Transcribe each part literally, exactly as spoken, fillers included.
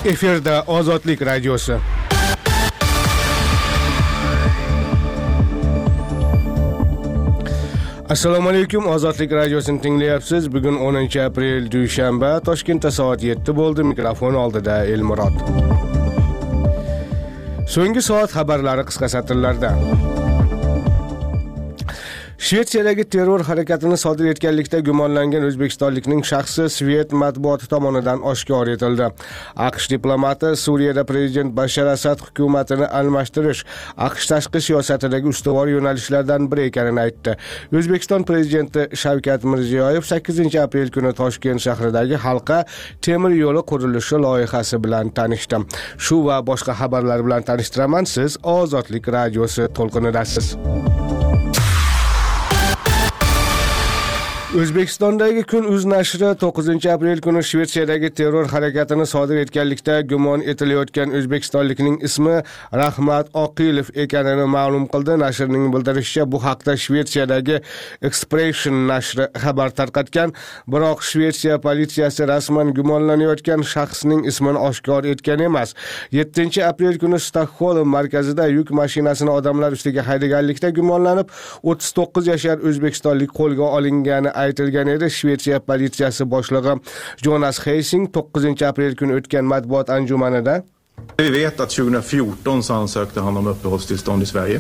Efirda Ozodlik radiosi. Assalomu alaykum, Ozodlik radiosini tinglayapsiz. Bugun o'ninchi aprel dushanba, Toshkentda soat yetti bo'ldi. Mikrofon oldida Elmurod. So'nggi soat xabarlari qisqa satrlarda. Shvetsiyadagi terror harakatini sodir etganlikda gumonlangan o'zbekistonlikning shaxsi Svet matbuoti tomonidan oshkor etildi. AQSh diplomati Suriyada prezident Bashar Asad hukumatini almashtirish AQSh tashqi siyosatidagi ustuvor yo'nalishlardan biri ekanini aytdi. O'zbekiston prezidenti Shavkat Mirziyoyev sakkizinchi aprel kuni Toshkent shahridagi halqa temir yo'li qurilishi loyihasi bilan tanishdi. Shu va boshqa xabarlar bilan tanishtiraman. Siz Ozodlik radiosi to'lqinidasiz. O'zbekistondagi Kun.uz nashri to'qqizinchi aprel kuni Shvetsiyadagi terror harakatini sodir etganlikda gumon etilayotgan o'zbekistonlikning ismi Rahmat Oqilov ekanini ma'lum qildi. Nashrning bildirishicha, bu haqda Shvetsiyadagi Expression nashri xabar tarqatgan, biroq Shvetsiya politsiyasi rasman gumonlanayotgan shaxsning ismini oshkor etgan emas. yettinchi aprel kuni Stokgolm markazida yuk mashinasini odamlar ustiga haydaganlikda gumonlanib, o'ttiz to'qqiz yashar o'zbekistonlik qo'lga olingani aytilgan edi. Shvetsiya politsiyasi boshlig'i Jonas Heising to'qqizinchi aprel kuni o'tgan matbuot anjumanida Vi vet att tjugo fjorton så ansökte han om uppehållstillstånd i Sverige.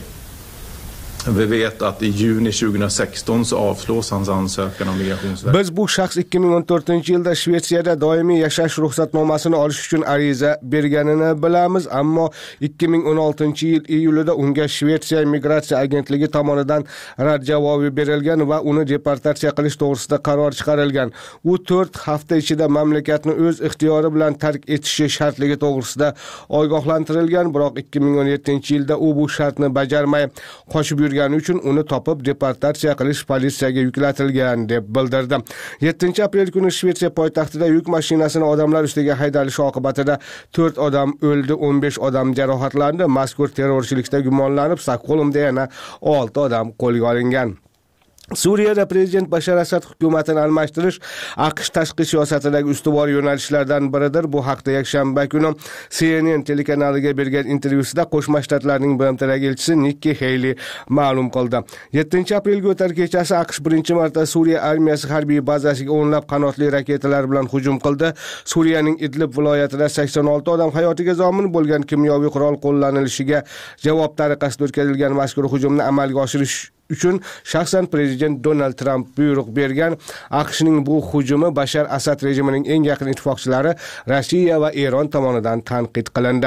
Vi vet att i juni tjugo sexton så avslås hans ansökan av Migrationsverket. Biz bu shaxs ikki ming o'n to'rtinchi yilda Shvetsiyada doimiy yashash ruxsatnomasini olish uchun ariza berganini bilamiz, ammo ikki ming o'n oltinchi yil iyulida unga Shvetsiya migratsiya agentligi tomonidan rad javobi berilgan va uni deportatsiya qilish to'g'risida qaror chiqarilgan. U to'rt hafta ichida mamlakatni o'z ixtiyori bilan tark etishi shartligi to'g'risida ogohlantirilgan, biroq ikki ming o'n yettinchi yilda u bu shartni bajarmay qochib yurgani uchun uni topib deportatsiya qilish politsiyaga yuklatilgan deb bildirdi. yettinchi aprel kuni Shvetsiya poytaxtida yuk mashinasini odamlar ustiga haydalishi oqibatida to'rt odam o'ldi, o'n besh odam jarohatlandi. Mazkur terrorchilikda gumonlanib, Stokgolmda yana olti odam qo'lga olingan. Suriyada prezident Bashar Asad hukumatini almashtirish AQSh tashqi siyosatidagi ustuvor yo'nalishlardan biridir. Bu haqda yakshanba kuni C N N telekanaliga bergan intervyusida Qo'shma Shtatlarning B M Tdagi elchisi Nikki Haley ma'lum qildi. yettinchi aprelga o'tar kechasi AQSh birinchi marta Suriya armiyasi harbiy bazasiga o'nlab qanotli raketalar bilan hujum qildi. Suriyaning Idlib viloyatida sakson olti odam hayotiga zomin bo'lgan kimyoviy qurol qo'llanilishiga javob tariqasida o'tkazilgan mazkur hujumni amalga oshirish uchun shaxsan prezident Donald Trump buyruq bergan. AQShning bu hujumi Bashar Asad rejimining eng yaqin ittifoqchilari Rossiya va Eron tomonidan tanqid qilindi.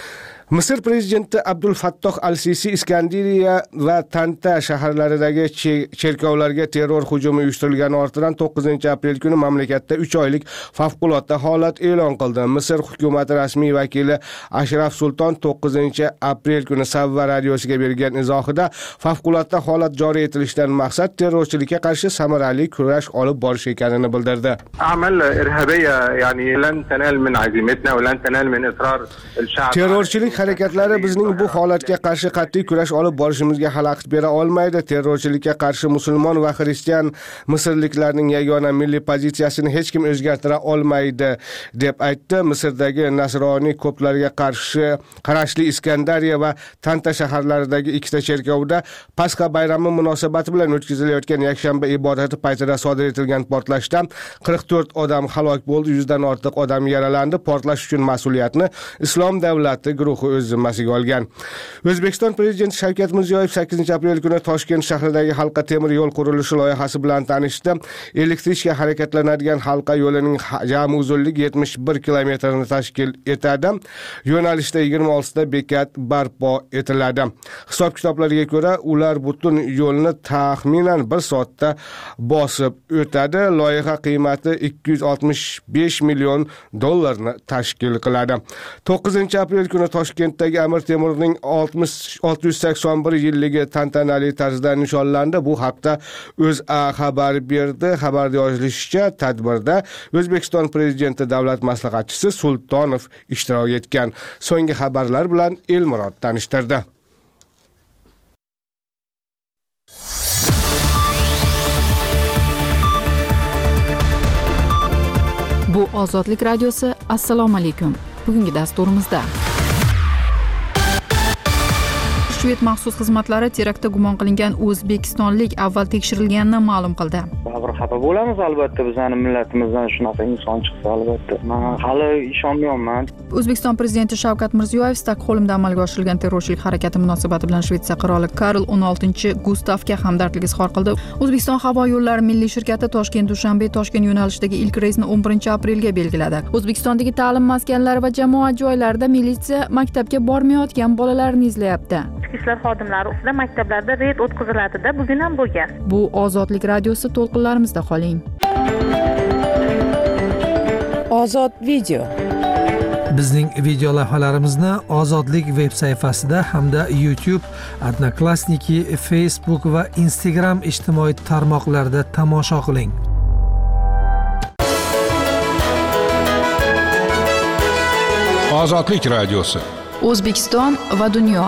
Misr prezidenti Abdul Fattoh al-Sisi Iskandariya va Tanta shaharlaridagi cherkovlarga terror hujumi uyushtirilgani ortidan to'qqizinchi aprel kuni mamlakatda uch oylik favqulodda holat e'lon qildi. Misr hukumati rasmiy vakili Ashraf Sulton to'qqizinchi aprel kuni Savva radiosiga bergan izohida favqulodda holat joriy etilishidan maqsad terrorchilikka qarshi samarali kurash olib borish ekanini bildirdi. Amal irhabiyya ya'ni lan tanal min azimatna va lan tanal min israr al-sha'b. Terrorchilik harakatlari bizning bu holatga qarshi qat'iy kurash olib borishimizga xalaqit bera olmaydi. Terrorchilikka qarshi musulmon va xristian misrliklarning yagona milliy pozitsiyasini hech kim o'zgartira olmaydi deb aytdi. Misrdagi nasroniy ko'plarga qarshi qarashli Iskandariya va Tanta shaharlaridagi ikkita cherkovda Pasxa bayrami munosabati bilan o'tkazilayotgan yakshanba ibodati paytida sodir etilgan portlashda qirq to'rt odam halok bo'ldi, yuzdan ortiq odam yaralandi. Portlash uchun mas'uliyatni Islom davlati guruhi o'z zimmasiga olgan. O'zbekiston prezidenti Shavkat Mirziyoyev sakkizinchi aprel kuni Toshkent shahridagi halqa temir yo'l qurilishi loyihasi bilan tanishdi. Elektrishka harakatlanadigan halqa yo'lining jami uzunligi yetmish bir kilometrni tashkil etadi. Yo'nalishda yigirma oltita bekat barpo etiladi. Hisob-kitoblarga ko'ra, ular butun yo'lni taxminan bir soatda bosib o'tadi. Loyiha qiymati ikki yuz oltmish besh million dollarni tashkil qiladi. to'qqizinchi aprel kuni Toshkentdagi Amir Temurning olti yuz sakson bir yilligi tantanali tarzda nishonlandi. Bu haqda O'zA xabar berdi. Xabarda yozilishicha, tadbirda O'zbekiston prezidenti davlat maslahatchisi Sultonov ishtirok etgan. So'nggi xabarlar bilan Elmurod tanishtirdi. Bu Ozodlik radiosi. Assalomu alaykum. bugungi dasturimizda. Shved maxsus xizmatlari teraktda gumon qilingan o'zbekistonlik avval tekshirilganini ma'lum qildi. Bir xafa bo'lamiz albatta, bizning millatimizdan shunaqa inson chiqsa albatta. Men hali ishonmayman. O'zbekiston prezidenti Shavkat Mirziyoyev Stokgolmda amalga oshirilgan terrorchilik harakati munosabati bilan Shvetsiya qiroli Karl o'n oltinchi Gustavga hamdardlik izhor qildi. O'zbekiston havo yo'llari milliy shirkati Toshkent-Dushanbe-Toshkent yo'nalishidagi ilk reysni o'n birinchi aprelga belgiladi. O'zbekistondagi ta'lim maskanlari va jamoat joylarida militsiya maktabga bormayotgan bolalarni izlayapti. Ichki ishlar xodimlari ustida maktablarda reyd o'tkaziladi-da, bugun ham bo'lgan. Bu Ozodlik radiosi, to'lqinlarimizda qoling. Ozod video. Bizning video lavhalarimizni Ozodlik veb sayfasida hamda YouTube, Odnoklassniki, Facebook va Instagram ijtimoiy tarmoqlarida tomosha qiling. Ozodlik radiosi. O'zbekiston va dunyo.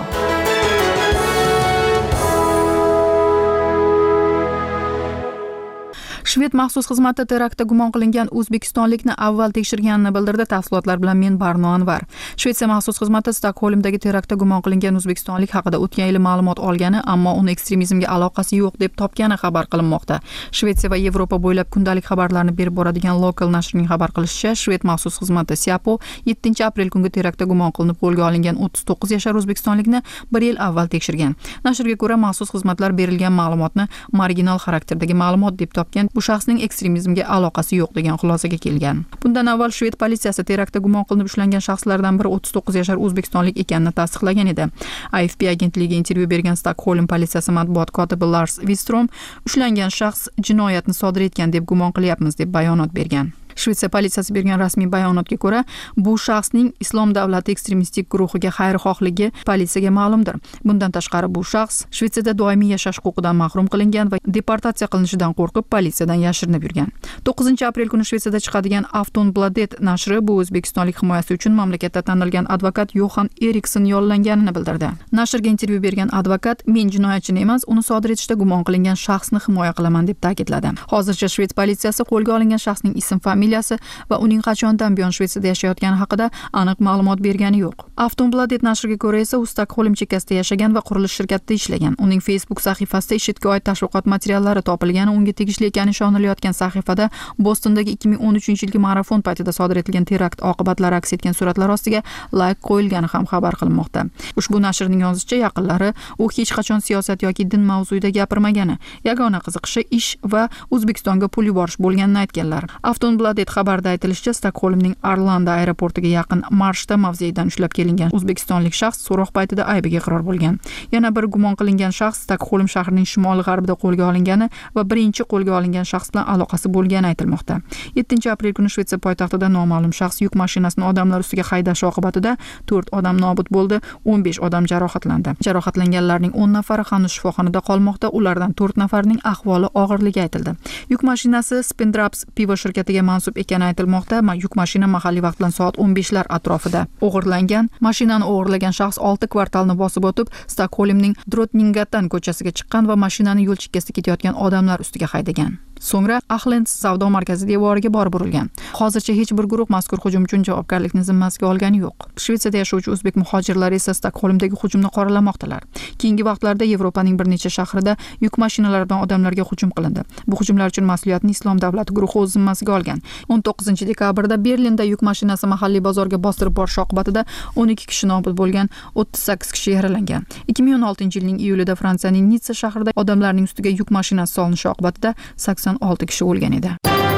Shved maxsus xizmati teraktda gumon qilingan o'zbekistonlikni avval tekshirganini bildirdi. Tafsilotlar bilan men Barno Anvar. Shvetsiya maxsus xizmati Stokgolmdagi teraktda gumon qilingan o'zbekistonlik haqida o'tgan yili ma'lumot olgani, ammo uni ekstremizmga aloqasi yo'q deb topgani xabar qilinmoqda. Shvetsiya va Yevropa bo'ylab kundalik xabarlarni berib boradigan Local nashrining xabar qilishicha, Shved maxsus xizmati Siapo yettinchi aprel kungi teraktda gumon qilinib qo'lga olingan o'ttiz to'qqiz yashar o'zbekistonlikni bir yil avval tekshirgan. Nashrga ko'ra, maxsus xizmatlar berilgan ma'lumotni marginal xarakterdagi ma'lumot deb topgan. Bu shaxsning ekstremizmga aloqasi yo'q degan xulosaga kelgan. Bundan avval Shved politsiyasi teraktda gumon qilinib ushlangan shaxslardan biri o'ttiz to'qqiz yashar o'zbekistonlik ekanini tasdiqlagan edi. A F P agentligiga intervyu bergan Stokgolm politsiyasi matbuot kotibi Lars Wistrom ushlangan shaxs jinoyatni sodir etgan deb gumon qilyapmiz deb bayonot bergan. Shvetsiya politsiyasi bergan rasmiy bayonotga ko'ra, bu shaxsning Islom davlati ekstremistik guruhiga xayrixohligi politsiyaga ma'lumdir. Bundan tashqari bu shaxs Shvetsiyada doimiy yashash huquqidan mahrum qilingan va deportatsiya qilinishidan qo'rqib politsiyadan yashirinib yurgan. to'qqizinchi aprel kuni Shvetsiyada chiqadigan Aftonbladet nashri bu o'zbekistonlik himoyasi uchun mamlakatda tanilgan advokat Yohan Erikson yollanganini bildirdi. Nashrga intervyu bergan advokat, "Men jinoyatchini emas, uni sodir etishda gumon qilingan shaxsni himoya qilaman" deb ta'kidladi. Hozircha Shved politsiyasi qo'lga olingan shaxsning ism familiyasi va uning qachondan buyon Shvetsiyada yashayotgani haqida aniq ma'lumot bergani yo'q. Aftonbladet nashriga ko'ra esa u Stokgolm chekkasida yashagan va qurilish shirkatida ishlagan. Uning Facebook sahifasida IShIDga oid tashviqot materiallari topilgani, unga tegishli ekani ishonilayotgan sahifada Bostondagi ikki ming o'n uchinchi yilgi marafon paytida sodir etilgan terakt oqibatlari aks etgan suratlar ostiga like qo'yilgani ham xabar qilinmoqda. Ushbu nashrning yozishicha, yaqinlari u hech qachon siyosat yoki din mavzuida gapirmagani, yagona qiziqishi ish va O'zbekistonga pul yuborish bo'lganini aytganlar. Aftonbladet xabarda aytilishicha, Stokgolmning Arlanda aeroportiga yaqin marshda mavzedan ushlab kelingan o'zbekistonlik shaxs so'roq paytida aybiga iqror bo'lgan. Yana bir gumon qilingan shaxs Stokgolm shahrining shimoli-g'arbida qo'lga olingani va birinchi qo'lga olingan shaxs bilan aloqasi bo'lgani aytilmoqda. yettinchi aprel kuni Shvetsiya poytaxtida noma'lum shaxs yuk mashinasini odamlar ustiga haydashi oqibatida to'rt odam nobud bo'ldi, o'n besh odam jarohatlandi. Jarohatlanganlarning o'n nafari hanuz shifoxonada qolmoqda, ulardan to'rt nafarining ahvoli og'irligi aytildi. Yuk mashinasi Spindraps pivo shirkatiga mansub ekani aytilmoqda. Yuk mashina mahalliy vaqt bilan soat o'n beshlar atrofida o'g'irlangan. Mashinani o'g'irlagan shaxs olti kvartalni bosib o'tib, Stokgolmning Drottninggatan ko'chasiga chiqqan va mashinani yo'l chekkasida ketayotgan odamlar ustiga haydagan. So'ngra Ahlens savdo markazi devoriga borib urilgan. Hozircha hech bir guruh mazkur hujum uchun javobgarlikni zimmasiga olgani yo'q. Shvetsiyada yashovchi o'zbek muhojirlar esa Stokgolmdagi hujumni qoralamoqdalar. Keyingi vaqtlarda Yevropaning bir necha shahrida yuk mashinalaridan odamlarga hujum qilindi. Bu hujumlar uchun mas'uliyatni Islom davlati guruhi o'z zimmasiga olgan. o'n to'qqizinchi dekabrda Berlinda yuk mashinasi mahalliy bozorga bostirib borish oqibatida o'n ikki kishi nobud bo'lgan, o'ttiz sakkiz kishi yaralangan. ikki ming o'n oltinchi yilning iyulida Fransiyaning Nitsa shahrida odamlarning ustiga yuk mashinasi solinishi oqibatida sakson olti kishi o'lgan edi.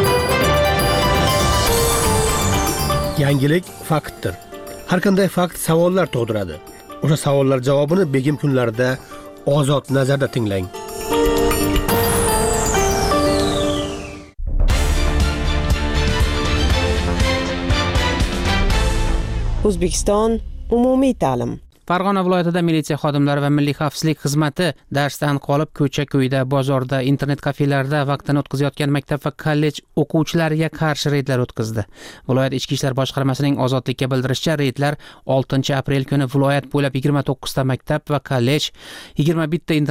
Yangilik faktdir. Har qanday fakt savollar tug'diradi. O'sha savollar javobini begim kunlarida Ozod nazarda tinglang. O'zbekiston umumiy ta'lim. Farg'ona viloyatida militsiya xodimlari va milliy xavfsizlik xizmati darsdan qolib ko'cha-ko'yda, bozorda, internet kafelarida vaqtini o'tkazayotgan maktab va kollej o'quvchilariga qarshi reydlar o'tkazdi. Viloyat ichki ishlar boshqarmasining Ozodlikka bildirishicha, reydlar oltinchi aprel kuni viloyat bo'ylab yigirma to'qqizta maktab va kollej, yigirma bitta